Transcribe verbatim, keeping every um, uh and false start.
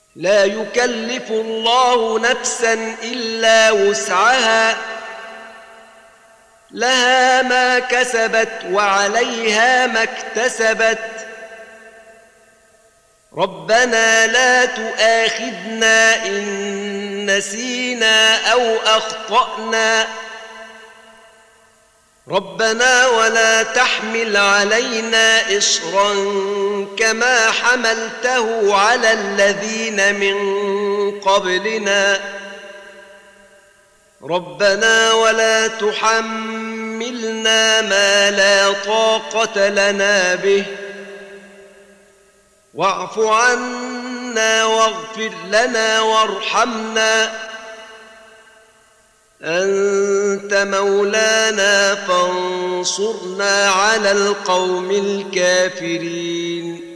لا يكلف الله نفسا إلا وسعها، لها ما كسبت وعليها ما اكتسبت. ربنا لا تؤاخذنا إن نسينا أو أخطأنا، ربنا ولا تحمل علينا إصرا كما حملته على الذين من قبلنا، ربنا ولا تحملنا ما لا طاقة لنا به، واعف عنا واغفر لنا وارحمنا، أنت مولانا فانصرنا على القوم الكافرين.